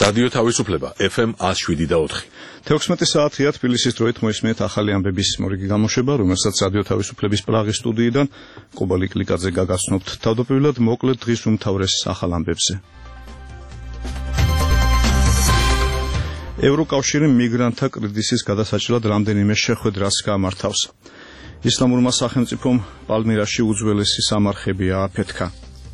რადიო თავისუფლება FM 107.4. 16 საათია თბილისის დროით მოისმენთ ახალი ამბების მორიგი გამოშვება, რომელსაც რადიო თავისუფლების პრაღის სტუდიიდან კობალი კლიკაძე გაგაცნობთ. თავდაპირველად მოკლედ დღის უმთავრეს ახალ ამბებზე. ევროკავშირი მიგრანტთა კრიზისის გადასაჭრელად რამდენიმე შეხვედრას გამართავს. ისლამურმა სახელმწიფომ პალმირაში უძველესი სამარხები ააფეთქა.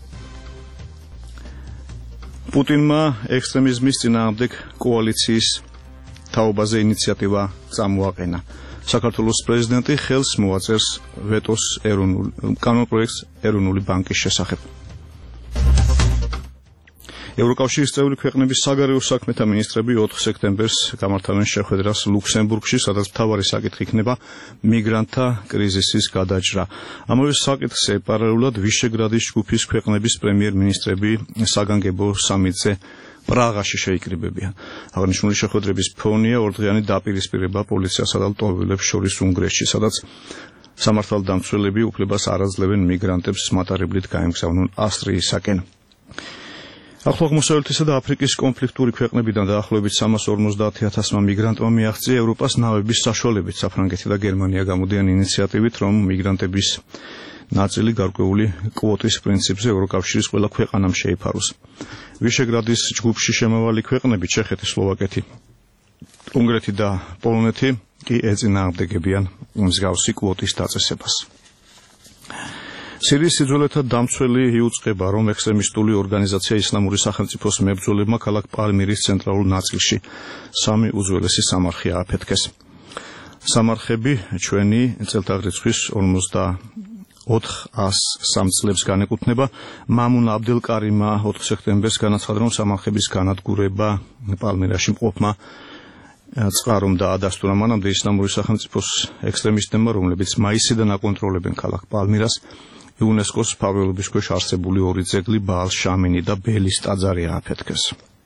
პუტინმა ექსტრემიზმის წინააღმდეგ კოალიციის თაობაზე ინიციატივა წამოაყენა. საქართველოს პრეზიდენტი ხელს მოაწერს ვეტოს კანონპროექტს ეროვნული ბანკის შესახებ. ევროკავშირის წევრი ქვეყნების საგარეო საქმეთა მინისტრები 4 სექტემბერს გამართავენ შეხვედრას ლუქსემბურგში, სადაც მთავარი საკითხი იქნება მიგრანტთა კრიზისის გადაჭრა. ამავე საკითხზე პარალელურად ვიშეგრადის ჯგუფის ქვეყნების პრემიერ-მინისტრები საგანგებო სამიტზე პრაღაში შეიკრიბებიან. აღნიშნული შეხვედრების ფონია ორდღიანი დაპირისპირება პოლიციასა და ლტოლვილებს შორის უნგრეთში, სადაც სამართალდამცველები უფლებას არ აძლევენ მიგრანტებს მატარებლით გაემგზავნონ ავსტრიისაკენ. ახლო-აღმოსავლეთისა და აფრიკის კონფლიქტური ქვეყნებიდან დაახლოებით 350,000 მიგრანტმა მიაღწია ევროპას ნავების საშუალებით. საფრანგეთი და გერმანია გამოდიან ინიციატივით, რომ მიგრანტების ნაწილი გარკვეული კვოტის პრინციპზე ევროკავშირის ყველა ქვეყანამ შეიფაროს. ვიშეგრადის ჯგუფში შემავალი ქვეყნები ჩეხეთი, სლოვაკეთი, უნგრეთი და პოლონეთი კი ეწინააღმდეგებიან მსგავსი კვოტის დაწესებას. სირიის სიძველეთა დამცველი იუწყება, რომ ექსტრემისტული ორგანიზაცია ისლამური სახელმწიფოს მებრძოლებმა ქალაქ პალმირის ცენტრალურ ნაწილში 3 უძველესი სამარხი ააფეთქეს. სამარხები ჩვენი წელთაღრიცხვის 403 წლებს განეკუთვნება. მამუნ აბდელკარიმა 4 სექტემბერს განაცხადა, რომ სამარხების განადგურება პალმირაში მყოფმა წყარომ დაადასტურა. მანამდე ისლამური სახელმწიფოს ექსტრემისტებმა, რომლებიც მაისიდან აკონტროლებენ ქალაქ პალმირას, იუნესკოს მფარველობის ქვეშ არსებული 2 ძეგლი ბაალ-შამინი და ბელის ტაძარი ააფეთქეს.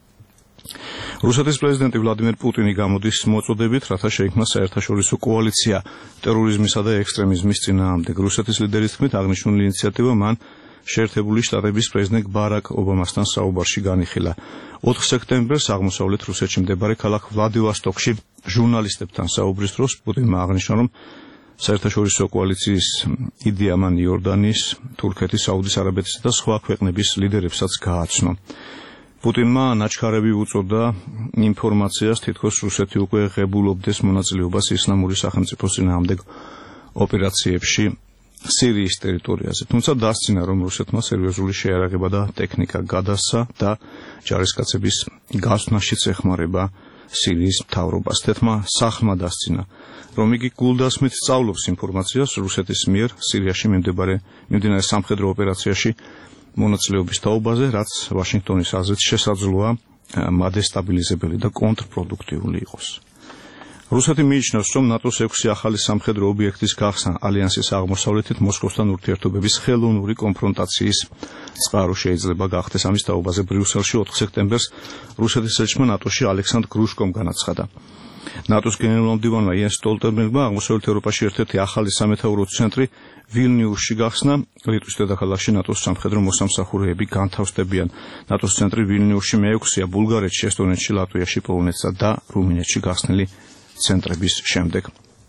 რუსეთის პრეზიდენტი ვლადიმერ პუტინი გამოდის მოწოდებით, რათა შეიქმნა საერთაშორისო კოალიცია ტერორიზმისა და ექსტრემიზმის წინააღმდეგ. რუსეთის ლიდერის თქმით, აღნიშნული ინიციატივა მან შეერთებული შტატების პრეზიდენტ ბარაკ ობამასთან საუბარში განიხილა. 4 სექტემბერს აღმოსავლეთ რუსეთში მდებარე ქალაქ ვლადივოსტოკში ჟურნალისტებთან საუბრის დროს პუტინმა აღნიშნა, რომ საერთაშორისო კოალიციის იდეა მან იორდანიის, თურქეთის, საუდის არაბეთის და სხვა ქვეყნების ლიდერებსაც გააცნო. პუტინმა ნაჩქარევი უწოდა ინფორმაციას, თითქოს რუსეთი უკვე ღებულობდეს მონაწილეობას ისლამური სახელმწიფოს წინააღმდეგ ოპერაციებში სირიის ტერიტორიაზე. თუმცა დასცინა, რომ რუსეთმა სერიოზული შეიარაღება და ტექნიკა გადასცა და ჯარისკაცების გასვნაშიც ეხმარება სირიის მთავრობას. თეთრმა სახლმა დასცინა, რომ იგი გულდასმით სწავლობს ინფორმაციას რუსეთის მიერ სირიაში მიმდინარე სამხედრო ოპერაციაში მონაწილეობის თაობაზე, რაც ვაშინგტონის აზრით შესაძლოა მადესტაბილიზებელი და კონტრპროდუქტიული იყოს. რუსეთი მიიჩნევს, რომ ნატოს 6 ახალი სამხედრო ობიექტის გახსნა ალიანსის აღმოსავლეთით მოსკოვთან ურთიერთობების ხელოვნური კონფრონტაციის წყარო შეიძლება გახდეს. ამის თაობაზე ბრიუსელში 4 სექტემბერს რუსეთის ელჩმა ნატოში ალექსანდრ გრუშკომ განაცხადა. ნატოს გენერალ-მდივანმა იენს სტოლტენბერგმა აღმოსავლეთ ევროპაში ერთ-ერთი ახალი სამეთაურო ცენტრი ვილნიუსში გახსნა. ლიტვის დედაქალაქში ნატოს სამხედრო მოსამსახურეები განთავსდებიან. ნატოს ცენტრი ვილნიუსში მე-6-ია ბულგარეთში, ესტონეთში, ლატვიაში, პოლონეთსა და რუმინეთში გახსნილი ცენტრების შემდეგ.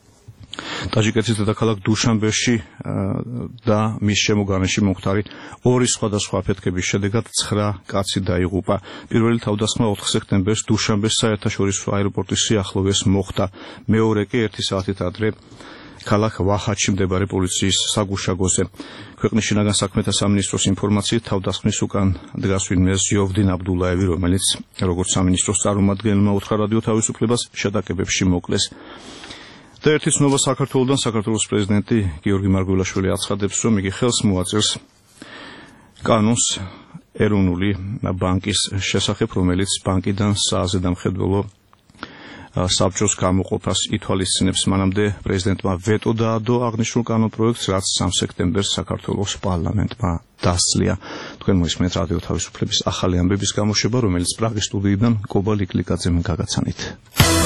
ტაჯიკეთის დედაქალაქ დუშანბეში და მის შემოგარენში მომხდარი 2 სხვადასხვა აფეთქების შედეგად 9 კაცი დაიღუპა. პირველი თავდასხმა 4 სექტემბერს დუშანბეს საერთაშორისო აეროპორტის სიახლოვეს მოხდა. მეორე კი 1 საათით ადრე ქალაქ ვახატში მდებარე პოლიციის საგუშაგოზე. ქვეყნის შინაგან საქმეთა სამინისტროს ინფორმაციით თავდასხმის უკან დგას ვინმე ზიოვდინ აბდულაევი, რომელიც როგორც სამინისტროს წარმომადგენელმა უთხრა რადიო თავისუფლებას, შეტაკებებში მოკლეს. და ერთი ცნობა საქართველოდან, საქართველოს პრეზიდენტი გიორგი მარგველაშვილი აცხადებს, რომ იგი ხელს მოაწერს კანონს ეროვნული ბანკის შესახებ, რომელიც ბანკიდან საზედამხედველო საბჭოს გამოყოფას ითვალისწინებს. მანამდე პრეზიდენტმა ვეტო დაადო აღნიშნულ კანონპროექტს, რაც 3 სექტემბერს საქართველოს პარლამენტმა დასწლია. თქვენ მოისმენთ რადიო თავისუფლების ახალი ამბების გამოშვება, რომელიც პრაღის სტუდიიდან კობალი კლიკაძემ გაგაცანით.